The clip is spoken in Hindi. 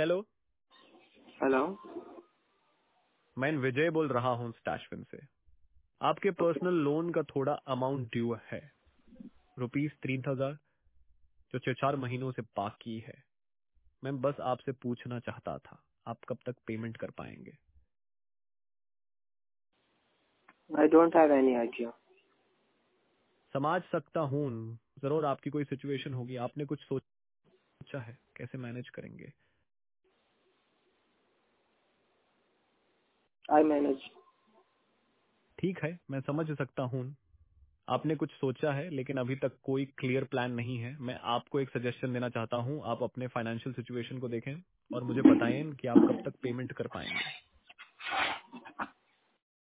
Hello, hello. मैं विजय बोल रहा हूँ स्टैशविन से। आपके पर्सनल लोन का थोड़ा अमाउंट ड्यू है, ₹3000, जो 4 महीनों से बाकी है। मैं बस आपसे पूछना चाहता था, आप कब तक पेमेंट कर पाएंगे? I don't have any idea. समझ सकता हूँ, जरूर आपकी कोई सिचुएशन होगी। आपने कुछ सोचा है कैसे मैनेज करेंगे? I manage. ठीक है, मैं समझ सकता हूँ। आपने कुछ सोचा है, लेकिन अभी तक कोई क्लियर प्लान नहीं है। मैं आपको एक सजेशन देना चाहता हूँ, आप अपने फाइनेंशियल सिचुएशन को देखें और मुझे बताएं कि आप कब तक पेमेंट कर पाएंगे।